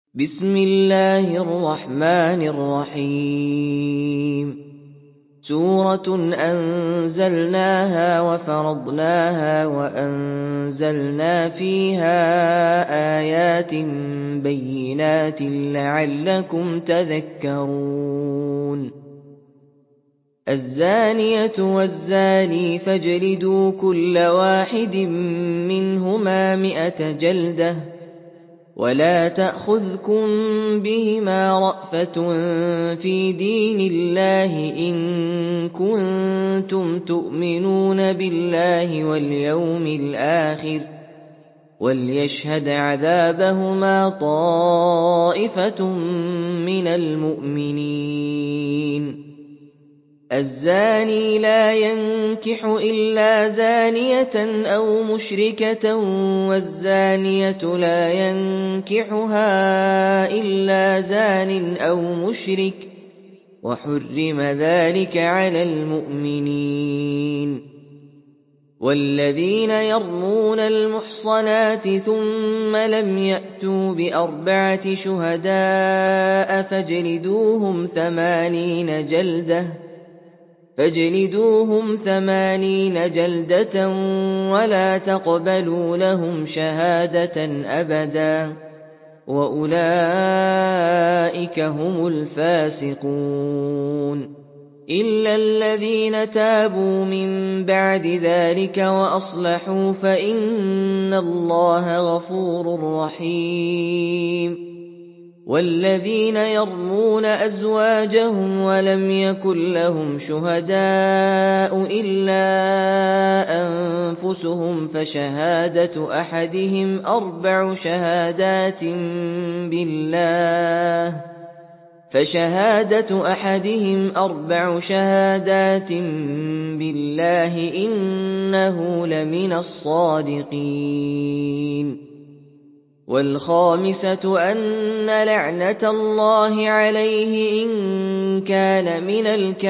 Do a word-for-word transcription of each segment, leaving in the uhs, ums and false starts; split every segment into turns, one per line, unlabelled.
بسم الله الرحمن الرحيم سورة أنزلناها وفرضناها وأنزلنا فيها آيات بينات لعلكم تذكرون الزانية والزاني فاجلدوا كل واحد منهما مئة جلدة ولا تأخذكم بهما رأفة في دين الله إن كنتم تؤمنون بالله واليوم الآخر وليشهد عذابهما طائفة من المؤمنين الزاني لا ينكح إلا زانية أو مشركة والزانية لا ينكحها إلا زان أو مشرك وحرم ذلك على المؤمنين والذين يرمون المحصنات ثم لم يأتوا بأربعة شهداء فاجلدوهم ثمانين جلدة فاجلدوهم ثمانين جلدة ولا تقبلوا لهم شهادة أبدا وأولئك هم الفاسقون إلا الذين تابوا من بعد ذلك وأصلحوا فإن الله غفور رحيم والذين يرمون أزواجهم ولم يكن لهم شهداء إلا أنفسهم فشهادة أحدهم أربع شهادات بالله فشهادة أحدهم أربع شهادات بالله إنه لمن الصادقين والخامسة أن لعنة الله عليه إن كان من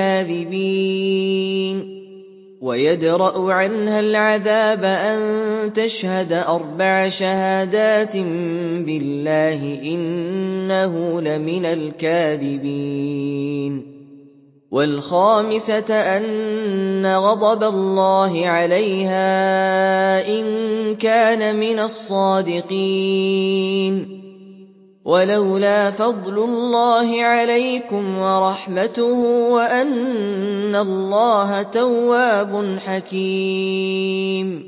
الكاذبين ويدرأ عنها العذاب أن تشهد أربع شهادات بالله إنه لمن الكاذبين والخامسة أن غضب الله عليها إن كان من الصادقين ولولا فضل الله عليكم ورحمته وأن الله تواب حكيم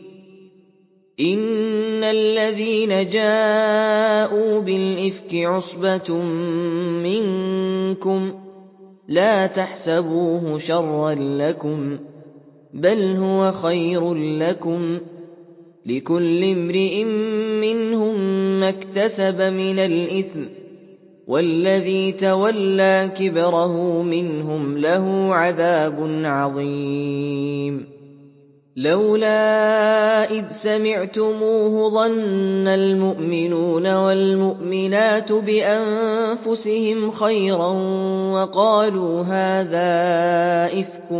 إن الذين جاءوا بالإفك عصبة منكم لا تحسبوه شرا لكم بل هو خير لكم لكل امرئ منهم ما اكتسب من الإثم والذي تولى كبره منهم له عذاب عظيم لولا إذ سمعتموه ظن المؤمنون والمؤمنات بأنفسهم خيرا وقالوا هذا إفك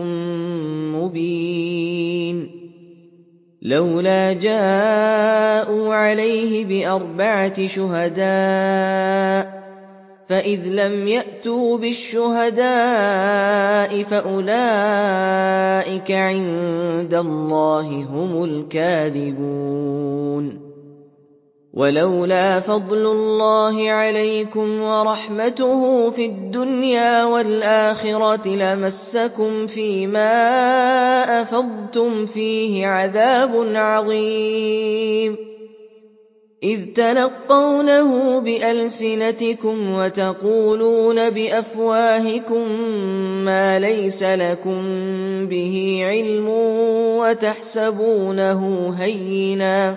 مبين لولا جاءوا عليه بأربعة شهداء فإذ لم يأتوا بالشهداء فأولئك عند الله هم الكاذبون ولولا فضل الله عليكم ورحمته في الدنيا والآخرة لمسكم فيما أفضتم فيه عذاب عظيم إذ تلقونه بألسنتكم وتقولون بأفواهكم ما ليس لكم به علم وتحسبونه هينا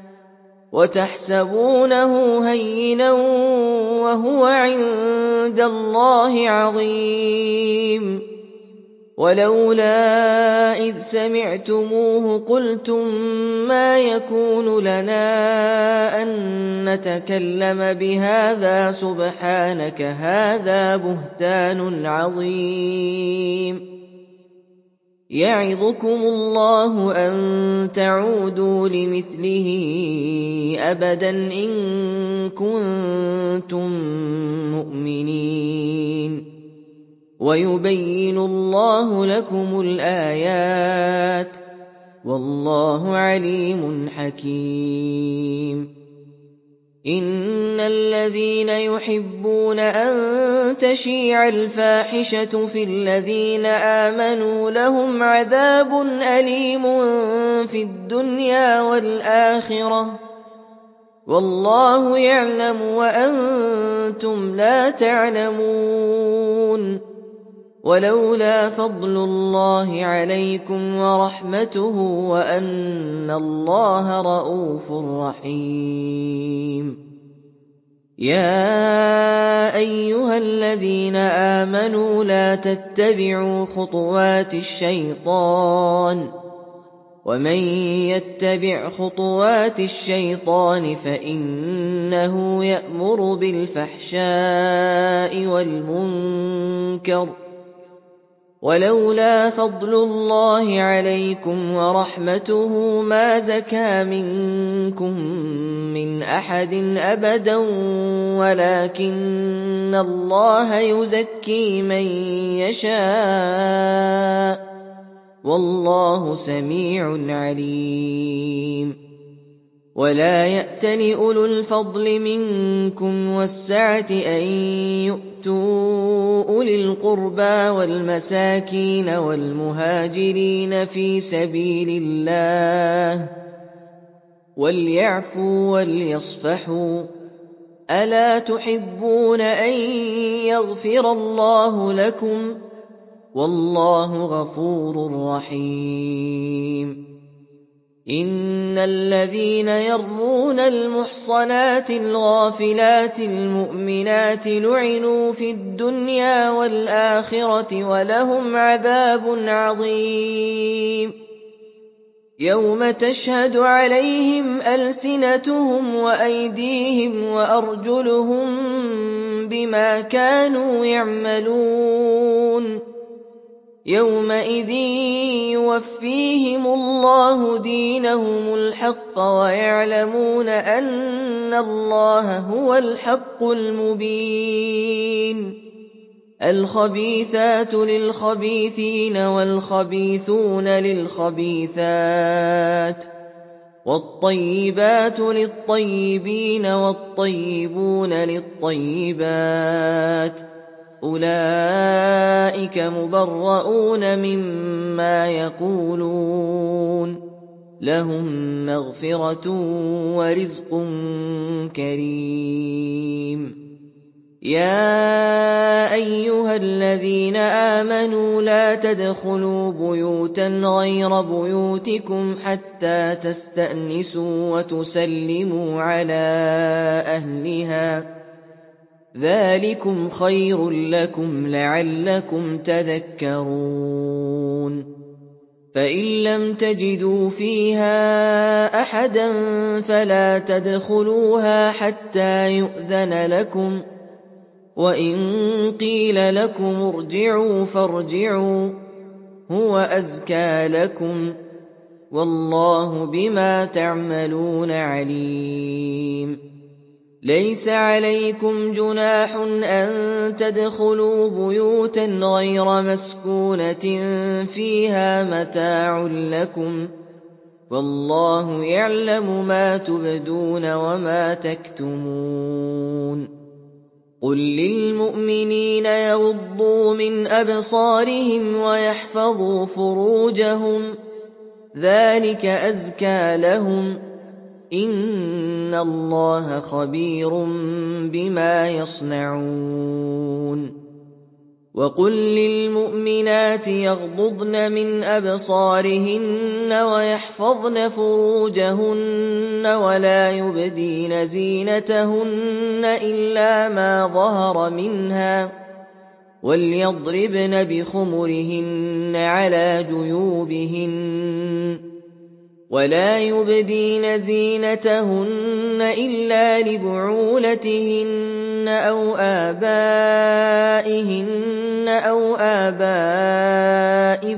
وتحسبونه هينا وهو عند الله عظيم ولولا إذ سمعتموه قلتم ما يكون لنا أن نتكلم بهذا سبحانك هذا بهتان عظيم يعظكم الله أن تعودوا لمثله أبدا إن كنتم وَيُبَيِّنُ اللَّهُ لَكُمُ الْآيَاتِ ۚ وَاللَّهُ عَلِيمٌ حَكِيمٌ. إِنَّ الَّذِينَ يُحِبُّونَ أَن تَشِيعَ الْفَاحِشَةُ فِي الَّذِينَ آمَنُوا لَهُمْ عَذَابٌ أَلِيمٌ فِي الدُّنْيَا وَالْآخِرَةِ ۚ وَاللَّهُ يَعْلَمُ وَأَنتُمْ لَا تَعْلَمُونَ. وَلَوْلَا فَضْلُ اللَّهِ عَلَيْكُمْ وَرَحْمَتُهُ وَأَنَّ اللَّهَ رَءُوفٌ رَّحِيمٌ. يَا أَيُّهَا الَّذِينَ آمَنُوا لَا تَتَّبِعُوا خُطُوَاتِ الشَّيْطَانِ ۚ وَمَن يَتَّبِعْ خُطُوَاتِ الشَّيْطَانِ فَإِنَّهُ يَأْمُرُ بِالْفَحْشَاءِ وَالْمُنكَرِ ۚ وَلَوْلَا فَضْلُ اللَّهِ عَلَيْكُمْ وَرَحْمَتُهُ مَا زَكَىٰ مِنكُم مِّنْ أَحَدٍ أَبَدًا وَلَٰكِنَّ اللَّهَ يُزَكِّي مَن يَشَاءُ ۗ وَاللَّهُ سَمِيعٌ عَلِيمٌ. وَلَا يَأْتَلِ أُولُو الْفَضْلِ مِنكُمْ وَالسَّعَةِ أَن يُؤْتُوا أُولِي الْقُرْبَىٰ وَالْمَسَاكِينَ وَالْمُهَاجِرِينَ فِي سَبِيلِ اللَّهِ وَلْيَعْفُوا وَلْيَصْفَحُوا ۗ أَلَا تُحِبُّونَ أَن يَغْفِرَ اللَّهُ لَكُمْ ۗ وَاللَّهُ غَفُورٌ رَّحِيمٌ. إِنَّ الَّذِينَ يَرْمُونَ الْمُحْصَنَاتِ الْغَافِلَاتِ الْمُؤْمِنَاتِ لُعِنُوا فِي الدُّنْيَا وَالْآخِرَةِ وَلَهُمْ عَذَابٌ عَظِيمٌ. يَوْمَ تَشْهَدُ عَلَيْهِمْ أَلْسِنَتُهُمْ وَأَيْدِيهِمْ وَأَرْجُلُهُم بِمَا كَانُوا يَعْمَلُونَ. يَوْمَئِذٍ يُوَفِّيهِمُ اللَّهُ دِينَهُمُ الْحَقَّ وَيَعْلَمُونَ أَنَّ اللَّهَ هُوَ الْحَقُّ الْمُبِينُ. الْخَبِيثَاتُ لِلْخَبِيثِينَ وَالْخَبِيثُونَ لِلْخَبِيثَاتِ وَالطَّيِّبَاتُ لِلطَّيِّبِينَ وَالطَّيِّبُونَ لِلطَّيِّبَاتِ ۚ أُولَٰئِكَ مُبَرَّءُونَ مِمَّا يَقُولُونَ ۖ لَهُم مَّغْفِرَةٌ وَرِزْقٌ كَرِيمٌ. يَا أَيُّهَا الَّذِينَ آمَنُوا لَا تَدْخُلُوا بُيُوتًا غَيْرَ بُيُوتِكُمْ حَتَّىٰ تَسْتَأْنِسُوا وَتُسَلِّمُوا عَلَىٰ أَهْلِهَا ۚ ذَٰلِكُمْ خَيْرٌ لَّكُمْ لَعَلَّكُمْ تَذَكَّرُونَ. فَإِن لَّمْ تَجِدُوا فِيهَا أَحَدًا فَلَا تَدْخُلُوهَا حَتَّىٰ يُؤْذَنَ لَكُمْ ۖ وَإِن قِيلَ لَكُمُ ارْجِعُوا فَارْجِعُوا ۖ هُوَ أَزْكَىٰ لَكُمْ ۚ وَاللَّهُ بِمَا تَعْمَلُونَ عَلِيمٌ. لَيْسَ عَلَيْكُمْ جُنَاحٌ أَن تَدْخُلُوا بُيُوتًا غَيْرَ مَسْكُونَةٍ فِيهَا مَتَاعٌ لَّكُمْ ۚ وَاللَّهُ يَعْلَمُ مَا تُبْدُونَ وَمَا تَكْتُمُونَ. قُل لِّلْمُؤْمِنِينَ يَغُضُّوا مِنْ أَبْصَارِهِمْ وَيَحْفَظُوا فُرُوجَهُمْ ۚ ذَٰلِكَ أَزْكَىٰ لَهُمْ ۗ إِنَّ اللَّهَ خَبِيرٌ بِمَا يَصْنَعُونَ. وَقُل لِّلْمُؤْمِنَاتِ يَغْضُضْنَ مِنْ أَبْصَارِهِنَّ وَيَحْفَظْنَ فُرُوجَهُنَّ وَلَا يُبْدِينَ زِينَتَهُنَّ إِلَّا مَا ظَهَرَ مِنْهَا ۖ وَلْيَضْرِبْنَ بِخُمُرِهِنَّ عَلَىٰ جُيُوبِهِنَّ ۖ وَلَا يُبْدِينَ زِينَتَهُنَّ إِلَّا لِبُعُولَتِهِنَّ أَوْ آبَائِهِنَّ أَوْ آبَاءِ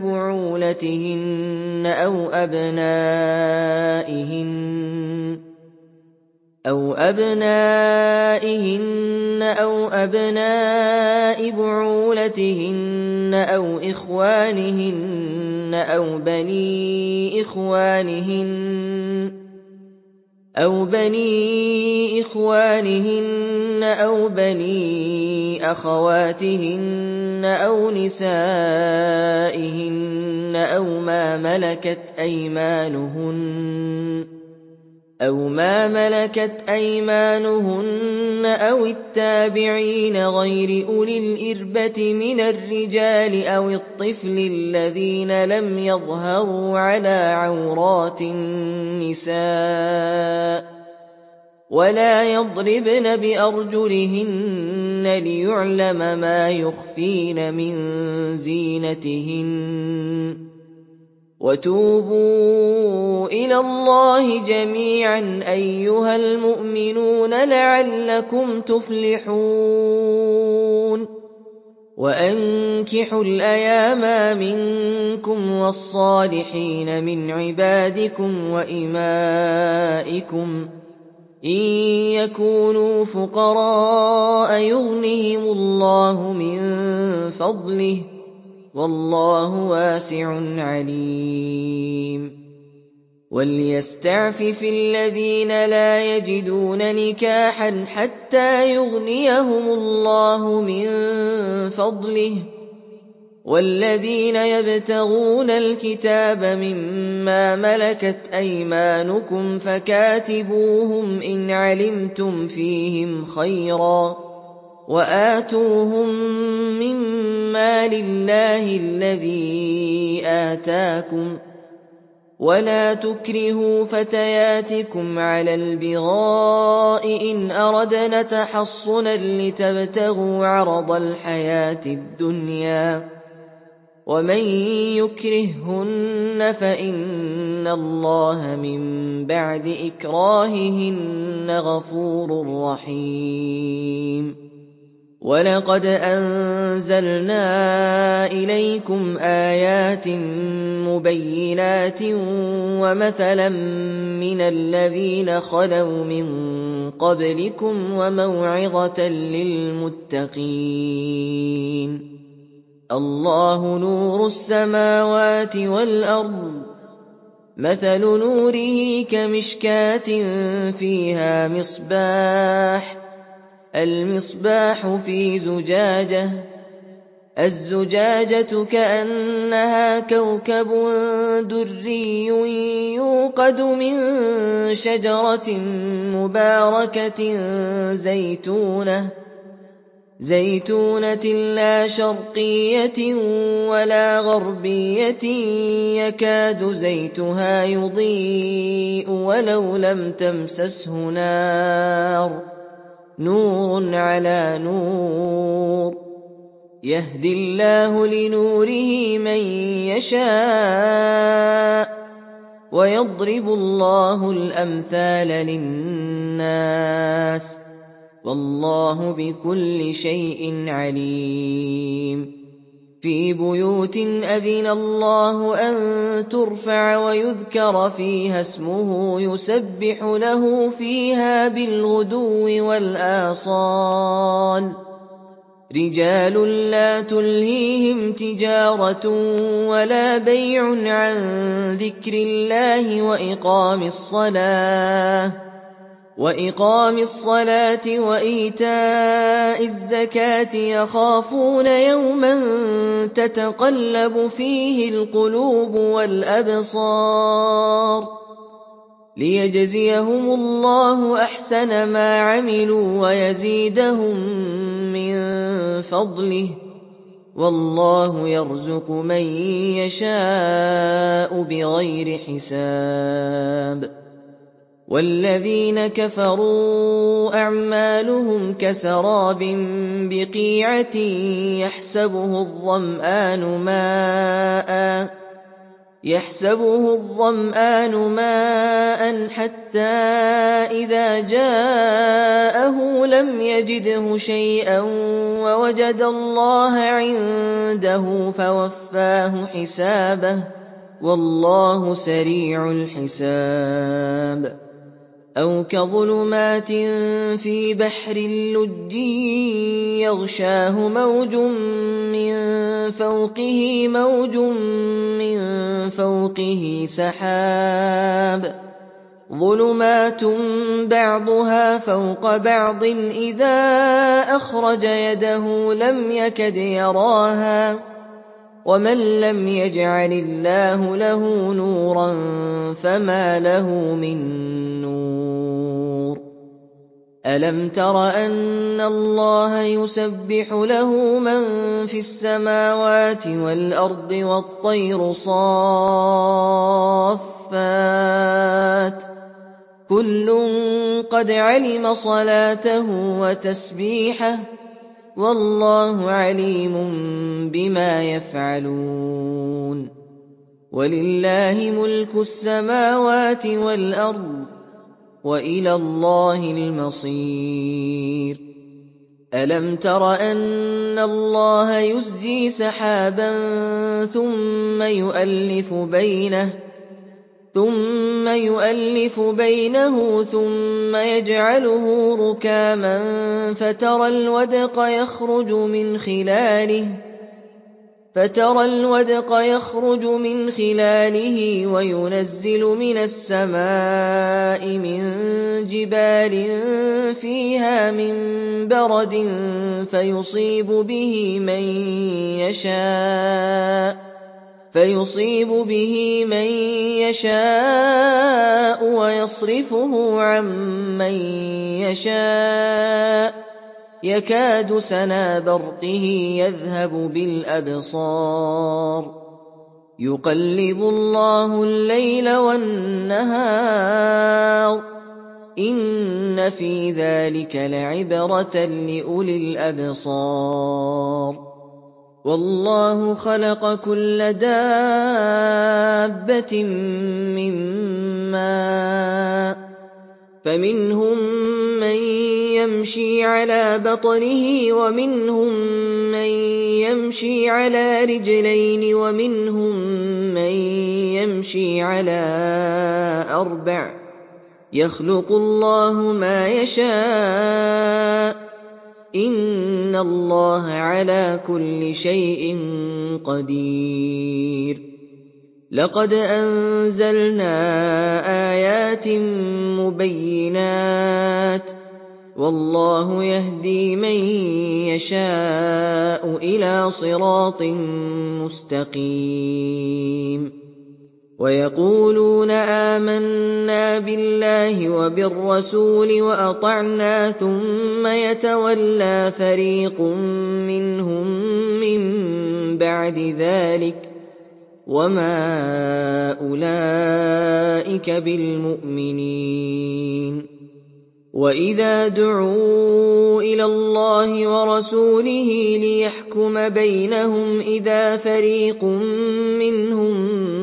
بُعُولَتِهِنَّ أَوْ أَبْنَائِهِنَّ أَوْ أَبْنَائِهِنَّ أَوْ أَبْنَاءِ بُعُولَتِهِنَّ أَوْ إِخْوَانِهِنَّ أَوْ بَنِي إِخْوَانِهِنَّ أَوْ بَنِي إِخْوَانِهِنَّ أَوْ بَنِي أَخَوَاتِهِنَّ أَوْ نِسَائِهِنَّ أَوْ مَا مَلَكَتْ أَيْمَانُهُنَّ أَوْ مَا مَلَكَتْ أَيْمَانُهُنَّ أَوِ التَّابِعِينَ غَيْرِ أُولِي الْإِرْبَةِ مِنَ الرِّجَالِ أَوِ الطِّفْلِ الَّذِينَ لَمْ يَظْهَرُوا عَلَىٰ عَوْرَاتِ النِّسَاءِ ۖ وَلَا يَضْرِبْنَ بِأَرْجُلِهِنَّ لِيُعْلَمَ مَا يُخْفِينَ مِن زِينَتِهِنَّ ۚ وَتُوبُوا إِلَى اللَّهِ جَمِيعًا أَيُّهَا الْمُؤْمِنُونَ لَعَلَّكُمْ تُفْلِحُونَ وَأَنكِحُوا الْأَيَامَىٰ مِنكُمْ وَالصَّالِحِينَ مِنْ عِبَادِكُمْ وَإِمَائِكُمْ إِن يَكُونُوا فُقَرَاءَ يُغْنِهِمُ اللَّهُ مِن فَضْلِهِ ۗ وَاللَّهُ وَاسِعٌ عَلِيمٌ وَلْيَسْتَعْفِفِ الَّذِينَ لَا يَجِدُونَ نِكَاحًا حَتَّىٰ يُغْنِيَهُمُ اللَّهُ مِن فَضْلِهِ ۗ وَالَّذِينَ يَبْتَغُونَ الْكِتَابَ مِمَّا مَلَكَتْ أَيْمَانُكُمْ فَكَاتِبُوهُمْ إِنْ عَلِمْتُمْ فِيهِمْ خَيْرًا ۖ وَآتُوهُم مِّن مَّالِ اللَّهِ الَّذِي آتَاكُمْ ۚ وَلَا تُكْرِهُوا فَتَيَاتِكُمْ عَلَى الْبِغَاءِ إِنْ أَرَدْنَ تَحَصُّنًا لِّتَبْتَغُوا عَرَضَ الْحَيَاةِ الدُّنْيَا ۚ وَمَن يُكْرِههُّنَّ فَإِنَّ اللَّهَ مِن بَعْدِ إِكْرَاهِهِنَّ غَفُورٌ رَّحِيمٌ وَلَقَدْ أَنزَلْنَا إِلَيْكُمْ آيَاتٍ مُّبَيِّنَاتٍ وَمَثَلًا مِّنَ الَّذِينَ خَلَوْا مِن قَبْلِكُمْ وَمَوْعِظَةً لِّلْمُتَّقِينَ اللَّهُ نُورُ السَّمَاوَاتِ وَالْأَرْضِ ۚ مَثَلُ نُورِهِ كَمِشْكَاةٍ فِيهَا مِصْبَاحٌ ۖ الْمِصْبَاحُ فِي زُجَاجَةٍ ۖ الزُّجَاجَةُ كَأَنَّهَا كَوْكَبٌ دُرِّيٌّ يُوقَدُ مِن شَجَرَةٍ مُّبَارَكَةٍ زَيْتُونَةٍ لَّا شَرْقِيَّةٍ وَلَا غَرْبِيَّةٍ يَكَادُ زَيْتُهَا يُضِيءُ وَلَوْ لَمْ تَمْسَسْهُ نَارٌ ۚ نُّورٌ عَلَىٰ نُورٍ ۗ يَهْدِي اللَّهُ لِنُورِهِ مَن يَشَاءُ ۚ وَيَضْرِبُ اللَّهُ الْأَمْثَالَ لِلنَّاسِ ۗ وَاللَّهُ بِكُلِّ شَيْءٍ عَلِيمٌ فِي بُيُوتٍ أَذِنَ اللَّهُ أَن تُرْفَعَ وَيُذْكَرَ فِيهَا اسْمُهُ يُسَبِّحُ لَهُ فِيهَا بِالْغُدُوِّ وَالْآصَالِ رِجَالٌ لَّا تُلْهِيهِمْ تِجَارَةٌ وَلَا بَيْعٌ عَن ذِكْرِ اللَّهِ وَإِقَامِ الصَّلَاةِ وَإِيتَاءِ الزَّكَاةِ يَخَافُونَ يَوْمًا تَتَقَلَّبُ فِيهِ الْقُلُوبُ وَالْأَبْصَارُ لِيَجْزِيَهُمُ اللَّهُ أَحْسَنَ مَا عَمِلُوا وَيَزِيدَهُم مِّن فَضْلِهِ ۗ وَاللَّهُ يَرْزُقُ مَن يَشَاءُ بِغَيْرِ حِسَابٍ وَالَّذِينَ كَفَرُوا أَعْمَالُهُمْ كَسَرَابٍ بِقِيعَةٍ يَحْسَبُهُ الظَّمْآنُ مَاءً حَتَّىٰ إِذَا جَاءَهُ لَمْ يَجِدْهُ شَيْئًا وَوَجَدَ اللَّهَ عِندَهُ فَوَفَّاهُ حِسَابَهُ ۗ وَاللَّهُ سَرِيعُ الْحِسَابِ أَوْ كَظُلُمَاتٍ فِي بَحْرٍ لُّجٍّيٍّ يَغْشَاهُ مَوْجٌ مِّن فَوْقِهِ مَوْجٌ مِّن فَوْقِهِ سَحَابٌ ظُلُمَاتٌ بَعْضُهَا فَوْقَ بَعْضٍ إِذَا أَخْرَجَ يَدَهُ لَمْ يَكَدْ يَرَاهَا ۗ وَمَن لَّمْ يَجْعَلِ اللَّهُ لَهُ نُورًا فَمَا لَهُ مِن نُّورٍ. أَلَمْ تَرَ أَنَّ اللَّهَ يُسَبِّحُ لَهُ مَن فِي السَّمَاوَاتِ وَالْأَرْضِ وَالطَّيْرُ صَافَّاتٍ ۖ كُلٌّ قَدْ عَلِمَ صَلَاتَهُ وَتَسْبِيحَهُ ۗ وَاللَّهُ عَلِيمٌ بِمَا يَفْعَلُونَ. وَلِلَّهِ مُلْكُ السَّمَاوَاتِ وَالْأَرْضِ ۖ وَإِلَى اللَّهِ الْمَصِيرُ. أَلَمْ تَرَ أَنَّ اللَّهَ يُزْجِي سَحَابًا ثُمَّ يُؤَلِّفُ بَيْنَهُ ثُمَّ يُؤَلِّفُ بَيْنَهُ ثُمَّ يَجْعَلُهُ رُكَامًا فَتَرَى الْوَدْقَ يَخْرُجُ مِنْ خِلَالِهِ فترى الودق يخرج من خلاله وينزل من السماء من جبال فيها من برد فيصيب به من يشاء فيصيب به من يشاء ويصرفه عن من يشاء يكاد سنا برقه يذهب بالأبصار يقلب الله الليل والنهار إن في ذلك لعبرة لأولي الأبصار والله خلق كل دابة من ماء فمنهم من يمشي على بطنه ومنهم من يمشي على رجلين ومنهم من يمشي على أربع يخلق الله ما يشاء إن الله على كل شيء قدير لقد أنزلنا آيات مبينات والله يهدي من يشاء إلى صراط مستقيم ويقولون آمنا بالله وبالرسول وأطعنا ثم يتولى فريق منهم من بعد ذلك وما أولئك بالمؤمنين وإذا دعوا إلى الله ورسوله ليحكم بينهم إذا فريق منهم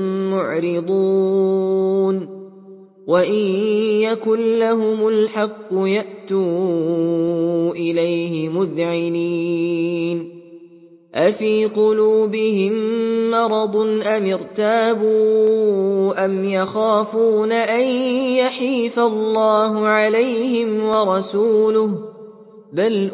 معرضون وإن يكن لهم الحق يأتوا إليه مذعنين أفي قلوبهم مرض أم ارتابوا أم يخافون أن يحيف الله عليهم ورسوله بل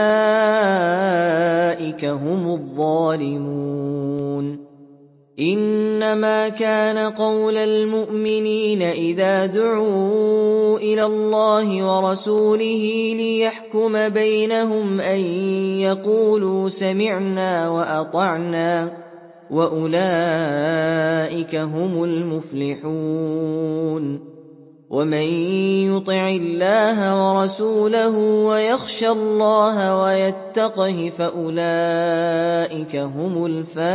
أولئك هم الظالمون إنما كان قول المؤمنين إذا دعوا إلى الله ورسوله ليحكم بينهم أن يقولوا سمعنا وأطعنا وأولئك هم المفلحون ومن يطع الله ورسوله ويخشى الله ويتقه فأولئك هم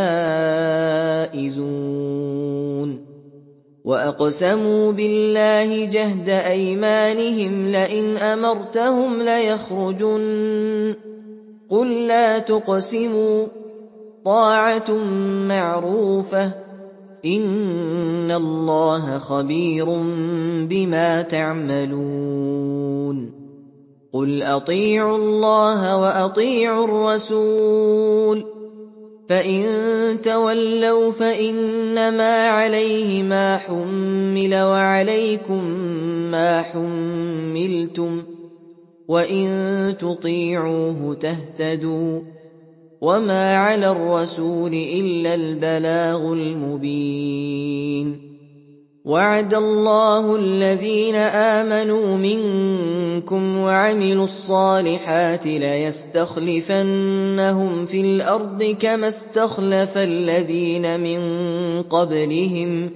الفائزون وأقسموا بالله جهد أيمانهم لئن أمرتهم ليخرجن قل لا تقسموا طاعة معروفة إن الله خبير بما تعملون قل أطيعوا الله وأطيعوا الرسول فإن تولوا فإنما عليه ما حمل وعليكم مَا حُمِّلْتُمْ وَإِن تُطِيعُوهُ تَهْتَدُوا وَمَا عَلَى الرَّسُولِ إِلَّا الْبَلَاغُ الْمُبِينُ وَعَدَ اللَّهُ الَّذِينَ آمَنُوا مِنكُمْ وَعَمِلُوا الصَّالِحَاتِ لَيَسْتَخْلِفَنَّهُمْ فِي الْأَرْضِ كَمَا اسْتَخْلَفَ الَّذِينَ مِن قَبْلِهِمْ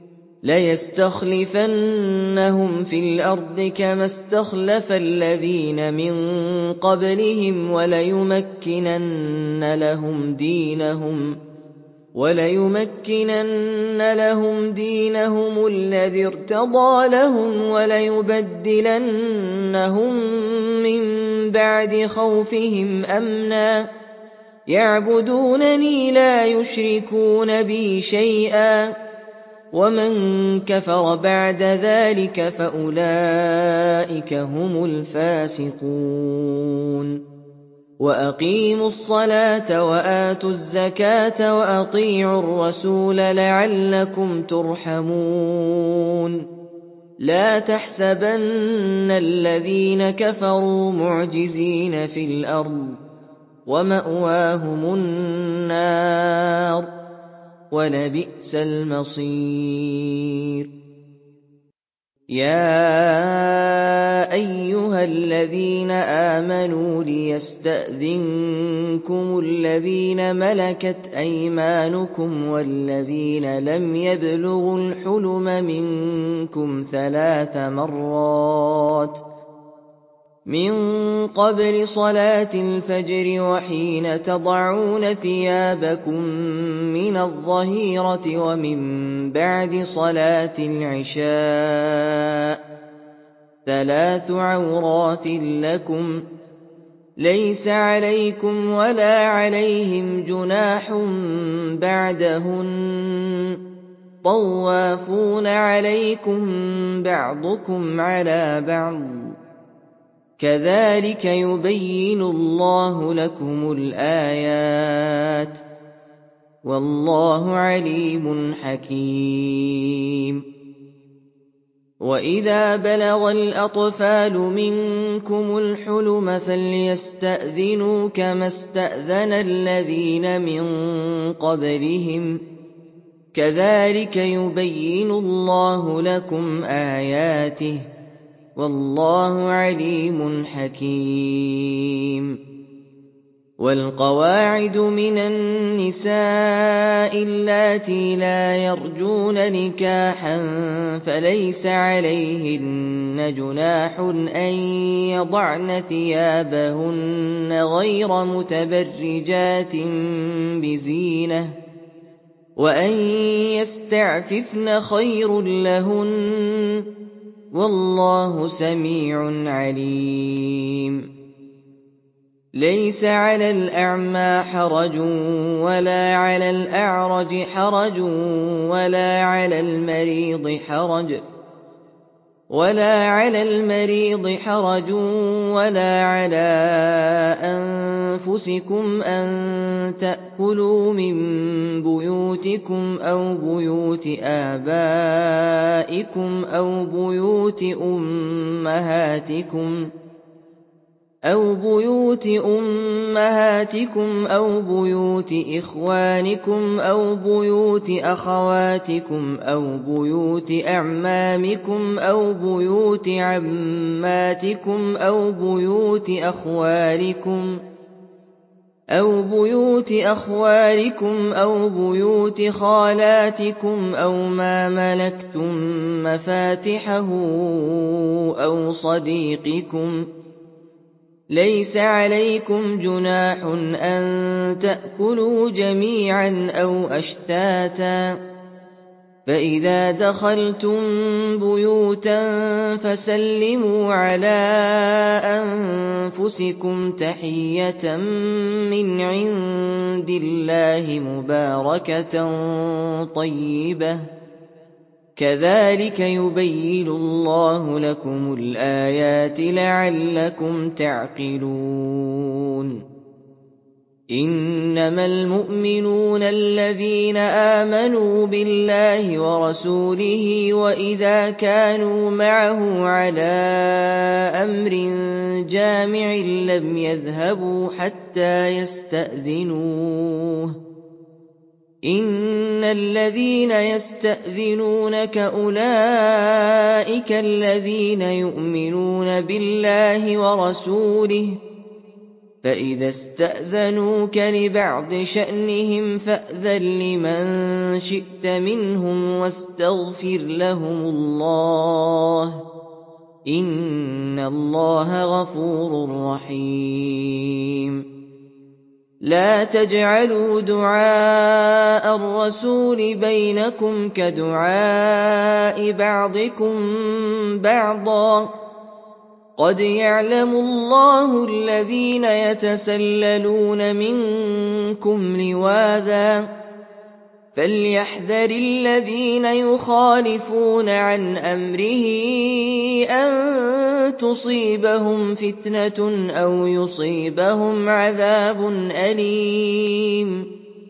لَيَسْتَخْلِفَنَّهُمْ فِي الْأَرْضِ كَمَا اسْتَخْلَفَ الَّذِينَ مِن قَبْلِهِمْ وَلَيُمَكِّنَنَّ لَهُمْ دِينَهُمْ وَلَيُمَكِّنَنَّ لَهُمْ دِينَهُمُ الَّذِي ارْتَضَىٰ لَهُمْ وَلَيُبَدِّلَنَّهُم مِّن بَعْدِ خَوْفِهِمْ أَمْنًا يَعْبُدُونَنِي لَا يُشْرِكُونَ بِي شَيْئًا وَمَن كَفَرَ بَعْدَ ذَٰلِكَ فَأُولَٰئِكَ هُمُ الْفَاسِقُونَ وَأَقِيمُوا الصَّلَاةَ وَآتُوا الزَّكَاةَ وَأَطِيعُوا الرَّسُولَ لَعَلَّكُمْ تُرْحَمُونَ لَا تَحْسَبَنَّ الَّذِينَ كَفَرُوا مُعْجِزِينَ فِي الْأَرْضِ وَمَأْوَاهُمُ النَّارُ وَلَبِئْسَ الْمَصِيرُ يَا أَيُّهَا الَّذِينَ آمَنُوا لِيَسْتَأْذِنكُمُ الَّذِينَ مَلَكَتْ أَيْمَانُكُمْ وَالَّذِينَ لَمْ يَبْلُغُوا الْحُلُمَ مِنكُمْ ثَلَاثَ مَرَّاتٍ مِّن قَبْلِ صَلَاةِ الْفَجْرِ وَحِينَ تَضَعُونَ ثِيَابَكُم مِّنَ الظَّهِيرَةِ وَمِن بَعْدِ صَلَاةِ الْعِشَاءِ ۚ ثَلَاثُ عَوْرَاتٍ لَّكُمْ ۚ لَيْسَ عَلَيْكُمْ وَلَا عَلَيْهِمْ جُنَاحٌ بَعْدَهُنَّ ۚ طَوَّافُونَ عَلَيْكُم بَعْضُكُمْ عَلَىٰ بَعْضٍ ۚ كَذَٰلِكَ يُبَيِّنُ اللَّهُ لَكُمُ الْآيَاتِ ۗ وَاللَّهُ عَلِيمٌ حَكِيمٌ وَإِذَا بَلَغَ الْأَطْفَالُ مِنكُمُ الْحُلُمَ فَلْيَسْتَأْذِنُوا كَمَا اسْتَأْذَنَ الَّذِينَ مِن قَبْلِهِمْ ۚ كَذَٰلِكَ يُبَيِّنُ اللَّهُ لَكُمْ آيَاتِهِ ۗ وَاللَّهُ عَلِيمٌ حَكِيمٌ وَالْقَوَاعِدُ مِنَ النِّسَاءِ اللَّاتِي لَا يَرْجُونَ نِكَاحًا فَلَيْسَ عَلَيْهِنَّ جُنَاحٌ أَن يَضَعْنَ ثِيَابَهُنَّ غَيْرَ مُتَبَرِّجَاتٍ بِزِينَةٍ ۖ وَأَن يَسْتَعْفِفْنَ خَيْرٌ لَّهُنَّ ۗ وَاللَّهُ سَمِيعٌ عَلِيمٌ لَيْسَ عَلَى الْأَعْمَىٰ حَرَجٌ وَلَا عَلَى الْأَعْرَجِ حَرَجٌ وَلَا عَلَى الْمَرِيضِ حَرَجٌ وَلَا عَلَىٰ أَنفُسِكُمْ أَن تَأْكُلُوا مِن بُيُوتِكُمْ أَوْ بُيُوتِ آبَائِكُمْ أَوْ بُيُوتِ أُمَّهَاتِكُمْ أَوْ بُيُوتِ أُمَّهَاتِكُمْ أَوْ بُيُوتِ إِخْوَانِكُمْ أَوْ بُيُوتِ أَخَوَاتِكُمْ أَوْ بُيُوتِ أَعْمَامِكُمْ أَوْ بُيُوتِ عَمَّاتِكُمْ أَوْ بُيُوتِ أَخْوَالِكُمْ أَوْ بُيُوتِ أَخْوَالِكُمْ أَوْ بُيُوتِ خَالَاتِكُمْ أَوْ مَا مَلَكْتُم مَّفَاتِحَهُ أَوْ صَدِيقِكُمْ ۚ لَيْسَ عَلَيْكُمْ جُنَاحٌ أَن تَأْكُلُوا جَمِيعًا أَوْ أَشْتَاتًا ۚ فَإِذَا دَخَلْتُم بُيُوتًا فَسَلِّمُوا عَلَىٰ أَنفُسِكُمْ تَحِيَّةً مِّنْ عِندِ اللَّهِ مُبَارَكَةً طَيِّبَةً ۚ كَذَٰلِكَ يُبَيِّنُ اللَّهُ لَكُمُ الْآيَاتِ لَعَلَّكُمْ تَعْقِلُونَ إِنَّمَا إنما المؤمنون الذين آمنوا بالله ورسوله وإذا كانوا معه على أمر جامع لم يذهبوا حتى يستأذنوه إن الذين يستأذنونك أولئك الذين يؤمنون بالله ورسوله فإذا استأذنوك لبعض شأنهم فأذن لمن شئت منهم واستغفر لهم الله إن الله غفور رحيم لا تجعلوا دعاء الرسول بينكم كدعاء بعضكم بعضا قد يعلم الله الذين يتسللون منكم لواذا فليحذر الذين يخالفون عن أمره أن تصيبهم فتنة أو يصيبهم عذاب أليم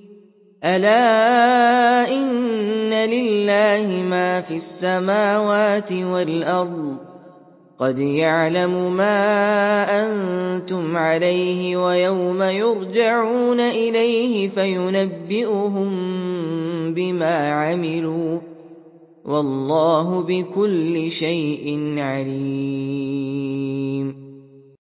ألا إن لله ما في السماوات والأرض قد يعلم ما أنتم عليه ويوم يرجعون إليه فينبئهم بما عملوا والله بكل شيء عليم